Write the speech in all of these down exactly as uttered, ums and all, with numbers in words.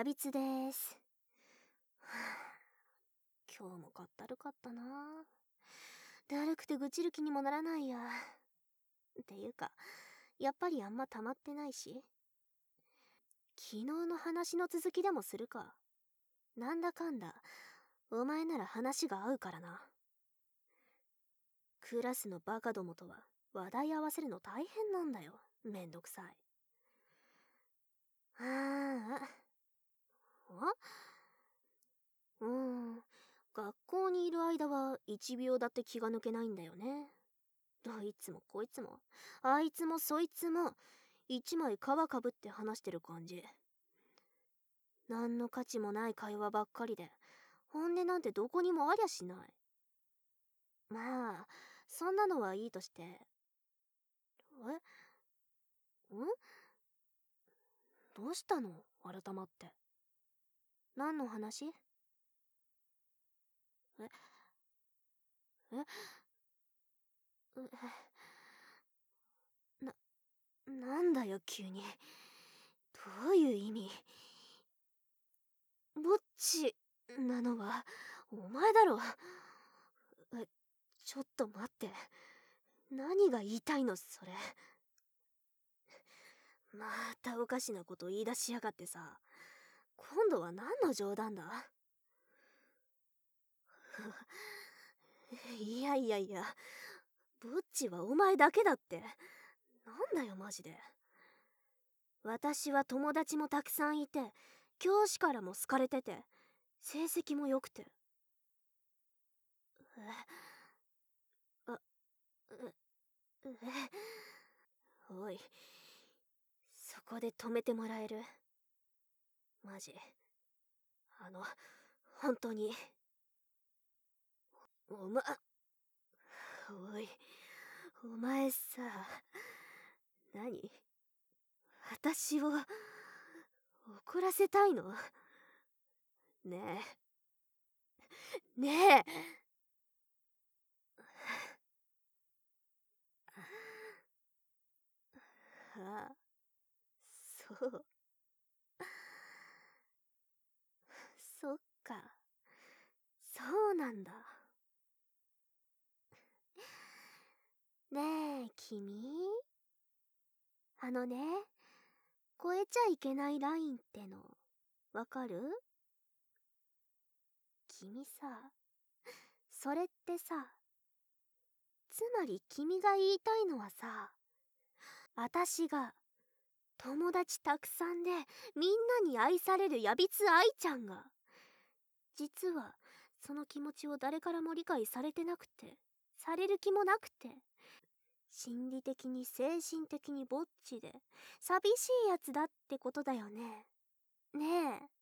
やびつです。はぁ今日もかったるかったな。だるくて愚痴る気にもならないや。っていうか、やっぱりあんま溜まってないし。昨日の話の続きでもするか。なんだかんだ、お前なら話が合うからな。クラスのバカどもとは話題合わせるの大変なんだよ。めんどくさい。ああ。あうーん。学校にいる間はいちびょうだって気が抜けないんだよね。どいつもこいつも、あいつもそいつも、一枚皮かぶって話してる感じ。何の価値もない会話ばっかりで、本音なんてどこにもありゃしない。まあ、そんなのはいいとして。えんどうしたの改まって。何の話？ええうな、なんだよ急に。どういう意味？ぼっちなのはお前だろ。え、ちょっと待って。何が言いたいのそれ。またおかしなこと言い出しやがってさ。今度は何の冗談だ？いやいやいや、ぼっちはお前だけだって。なんだよマジで。私は友達もたくさんいて、教師からも好かれてて、成績も良くて。えあええおい、そこで止めてもらえる？マジ、あの本当に。おまおい、お前さ、何？私を怒らせたいの？ねえねえ。ああ、そう。そっか、そうなんだ。ねえ君、あのね、超えちゃいけないラインってのわかる？君さ、それってさ、つまり君が言いたいのはさ、私が友達たくさんでみんなに愛されるやびつ愛ちゃんが、実はその気持ちを誰からも理解されてなくて、される気もなくて、心理的に精神的にぼっちで寂しいやつだってことだよね。ねえ、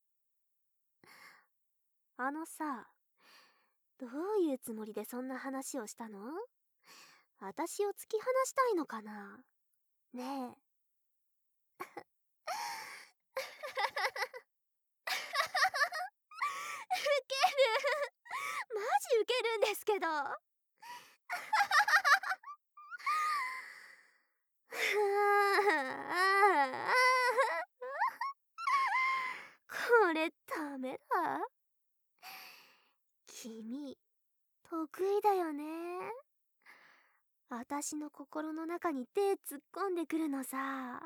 あのさ、どういうつもりでそんな話をしたの？私を突き放したいのかな？ねえ。ウケる。マジウケるんですけど。これダメだ。君得意だよね。私の心の中に手突っ込んでくるのさ。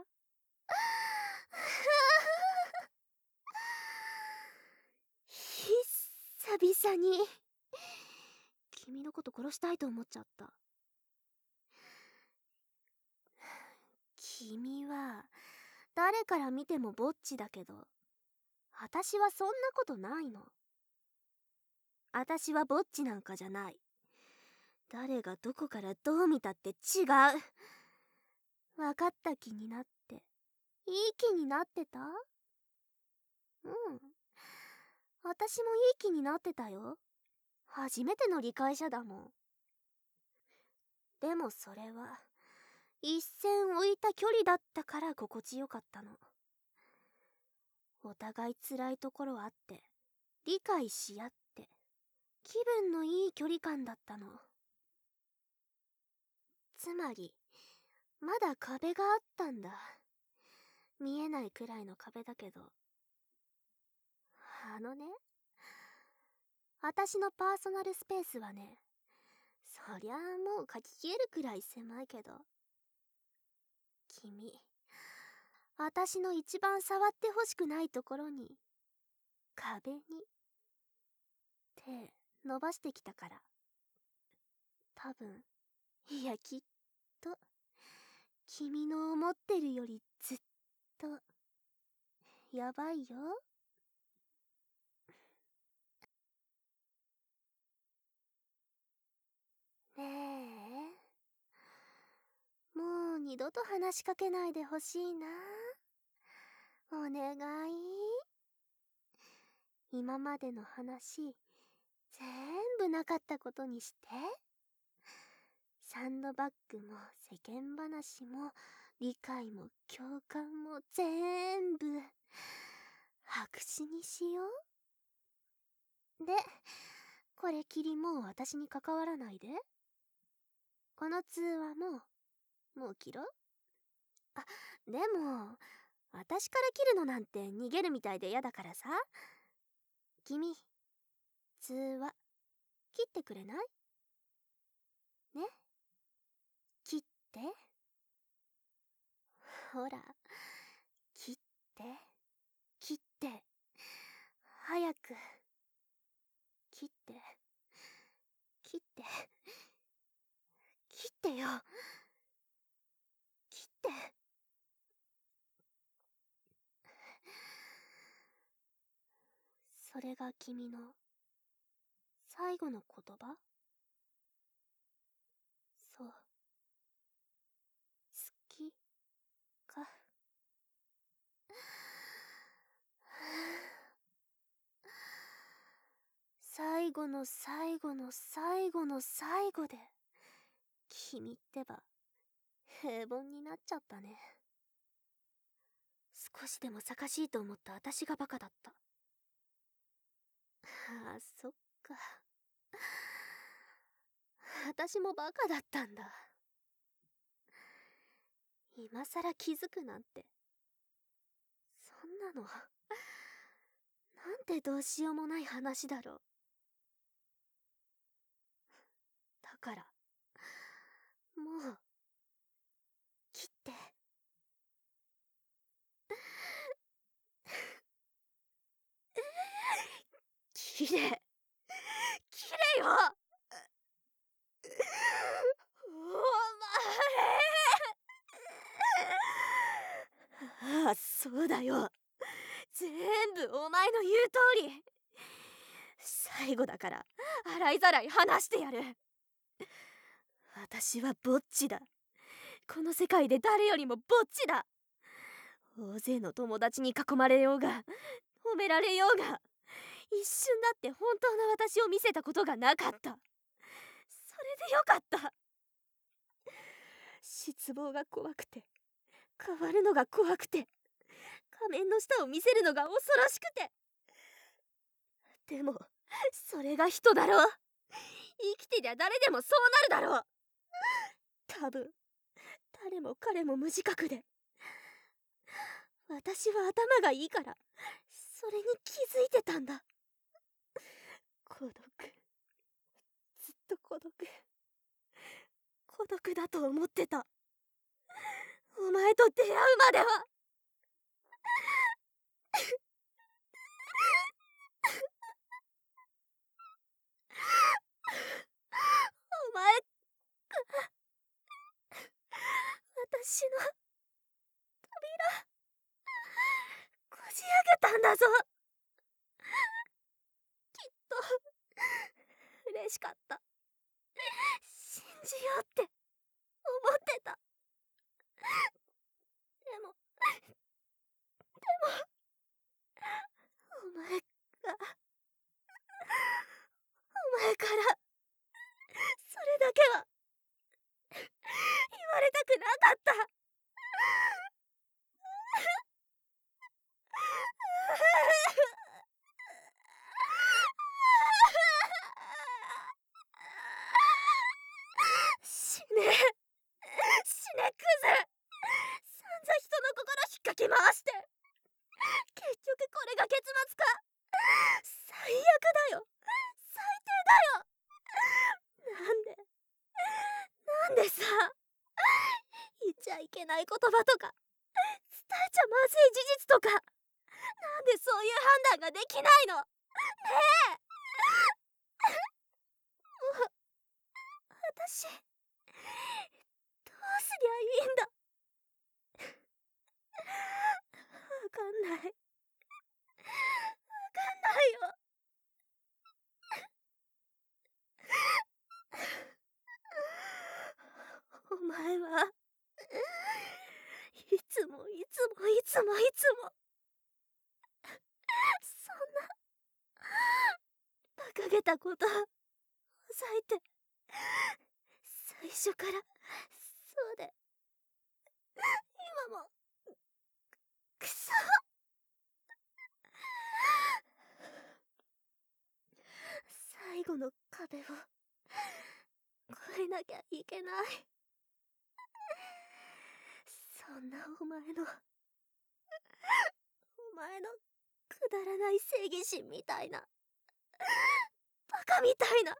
久々に君のこと殺したいと思っちゃった。君は誰から見てもぼっちだけど、私はそんなことないの。私はぼっちなんかじゃない。誰がどこからどう見たって違う。分かった気になって、いい気になってた？うん。私もいい気になってたよ。初めての理解者だもん。でもそれは、一線置いた距離だったから心地よかったの。お互い辛いところあって、理解し合って、気分のいい距離感だったの。つまり、まだ壁があったんだ。見えないくらいの壁だけど。 あのね、私のパーソナルスペースはね、そりゃあもう書き消えるくらい狭いけど、君、私の一番触ってほしくないところに、壁に手伸ばしてきたから。多分、いやきっと、君の思ってるよりずっと、やばいよ。ねえ、もう二度と話しかけないでほしいな。お願い。今までの話、全部なかったことにして。サンドバッグも世間話も理解も共感も全部白紙にしよう。で、これきりもう私に関わらないで。この通話ももう切ろう。あ、でも私から切るのなんて逃げるみたいで嫌だからさ、君通話切ってくれない？ね、切って。ほら、切って切って、早く切って切って切ってよ、切って。それが君の最後の言葉？そう、好きか。最後の最後の最後の最後で君ってば平凡になっちゃったね。少しでも騒がしいと思った私がバカだった。ああ、そっか。私もバカだったんだ。今さら気づくなんて。そんなのなんてどうしようもない話だろう。だからもう切って。きれい、きれいよ。お前。ああ、そうだよ。全部お前の言う通り。最後だから洗いざらい話してやる。私はぼっちだ。この世界で誰よりもぼっちだ。大勢の友達に囲まれようが褒められようが、一瞬だって本当の私を見せたことがなかった。それでよかった。失望が怖くて、変わるのが怖くて、仮面の下を見せるのが恐ろしくて。でもそれが人だろう。生きてりゃ誰でもそうなるだろう。多分誰も彼も無自覚で、私は頭がいいからそれに気づいてたんだ。孤独、ずっと孤独、孤独だと思ってた。お前と出会うまでは。お前が私の扉こじ開けたんだぞ。きっと嬉しかった。信じようって思ってた。でもでもお前がお前からそれだけは言われたくなかった。死ね、死ゃいけない言葉とか、伝えちゃまずい事実とか、なんでそういう判断ができないの？ねえもう、私、どうすりゃいいんだ。わかんない。わかんないよ。お前はいつもいつもいつもいつもそんな馬鹿げたことを抑えて、最初からそうで、今もクソ。最後の壁を越えなきゃいけない。そんなお前のお前のくだらない正義心みたいな、バカみたいな、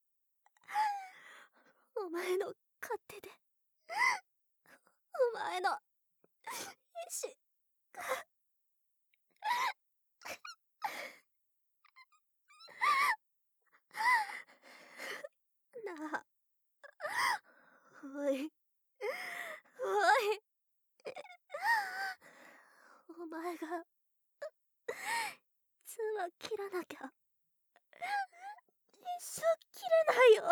お前の勝手で、お前の意志がなあ、おいおい、お前が通話切らなきゃ一生切れないよ。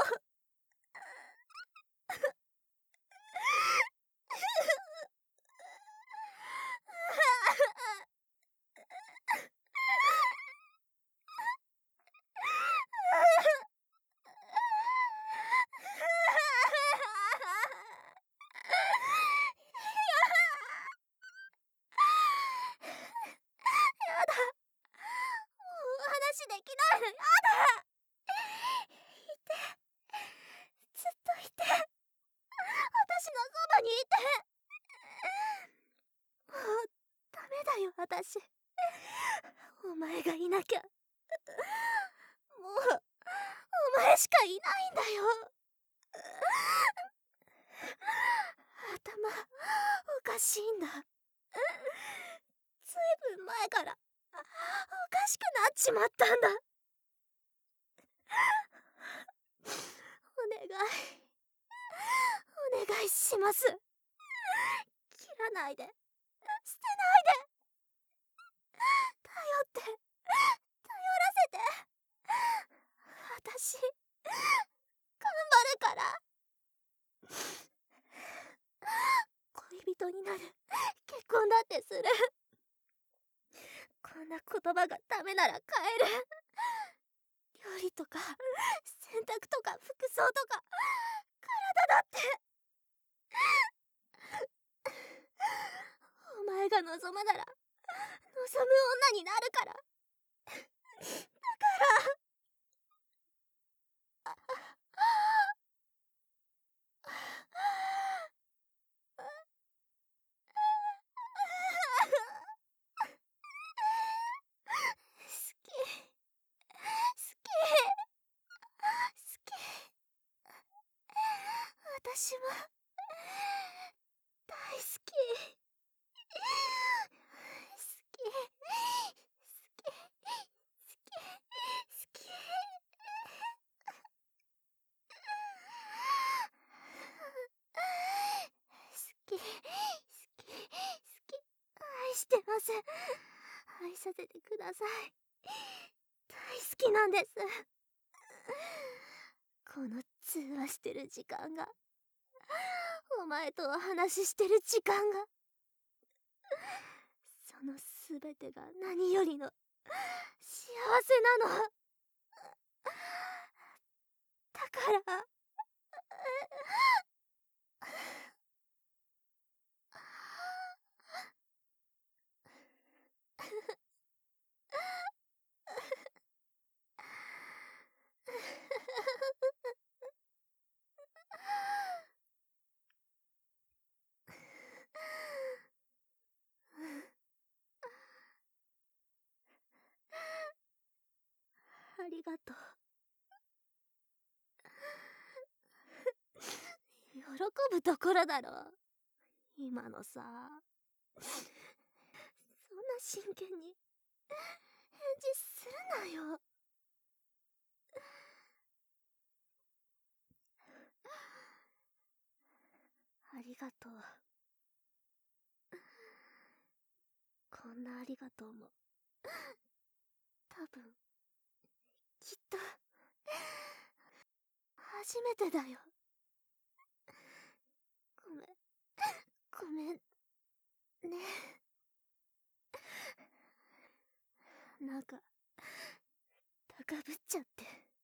やだ、もう話できないの。やだ、いて、ずっといて、私のそばにいて。もうダメだよ、私。お前がいなきゃもうお前しかいないんだよ。頭おかしいんだ。ずいぶん前からおかしくなっちまったんだ。お願いお願いします。切らないで、捨てないで、頼って頼らせて。私頑張るから。恋人になる、結婚だってする。こんな言葉がダメなら帰る。料理とか洗濯とか服装とか体だって。お前が望むなら望む女になるから。だから好き好き好き。私も大好き。好き好き好き好き。好き好き好き。愛してます。愛させてください。大好きなんです。この通話してる時間が、お前とお話ししてる時間が、そのすべてが何よりの幸せなの。だからありがとう。喜ぶところだろう。 今のさ、そんな真剣に返事するなよ。ありがとう。こんなありがとうも多分きっと初めてだよ。ごめんごめんね。なんか高ぶっちゃって。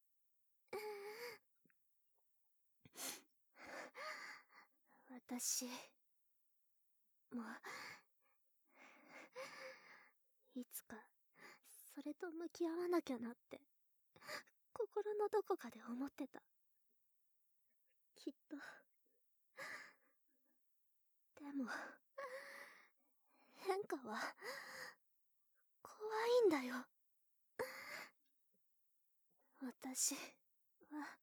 私もいつかそれと向き合わなきゃなって心のどこかで思ってた。きっと。でも変化は怖いんだよ。私は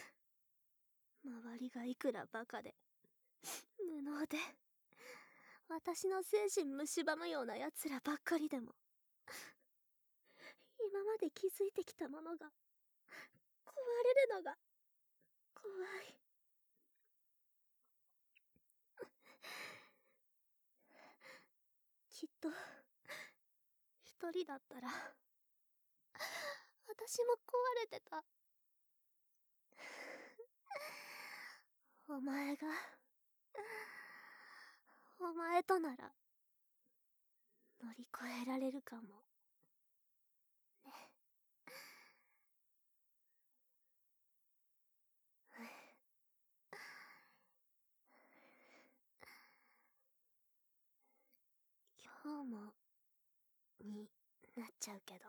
周りがいくらバカで無能で私の精神蝕むような奴らばっかりでも、今まで築いてきたものが壊れるのが怖い。きっと一人だったら私も壊れてた。お前がお前となら乗り越えられるかもね。今日もになっちゃうけど、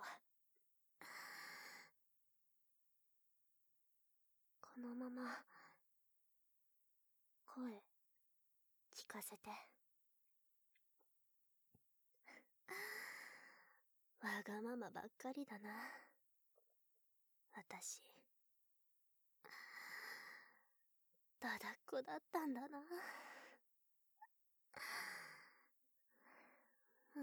このまま声聞かせて。わがままばっかりだな私。だだっこだったんだな。うん。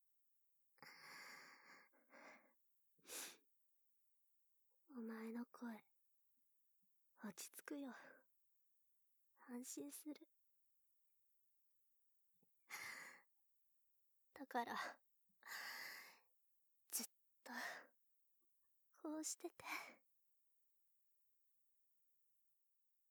お前の声落ち着くよ。安心する。だからずっとこうしてて。